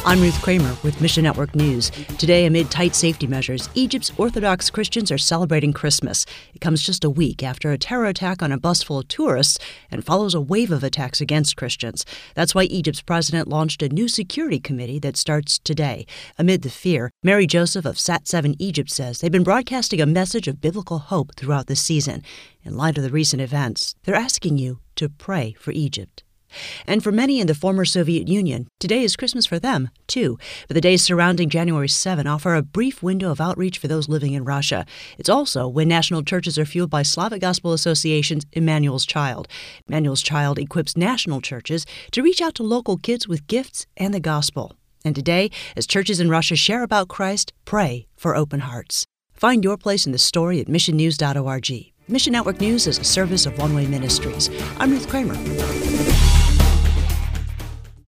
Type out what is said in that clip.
I'm Ruth Kramer with Mission Network News. Today, amid tight safety measures, Egypt's Orthodox Christians are celebrating Christmas. It comes just a week after a terror attack on a bus full of tourists and follows a wave of attacks against Christians. That's why Egypt's president launched a new security committee that starts today. Amid the fear, Mary Joseph of Sat7 Egypt says they've been broadcasting a message of biblical hope throughout the season. In light of the recent events, they're asking you to pray for Egypt. And for many in the former Soviet Union, today is Christmas for them, too. But the days surrounding January 7 offer a brief window of outreach for those living in Russia. It's also when national churches are fueled by Slavic Gospel Association's Emmanuel's Child. Emmanuel's Child equips national churches to reach out to local kids with gifts and the gospel. And today, as churches in Russia share about Christ, pray for open hearts. Find your place in the story at missionnews.org. Mission Network News is a service of One Way Ministries. I'm Ruth Kramer.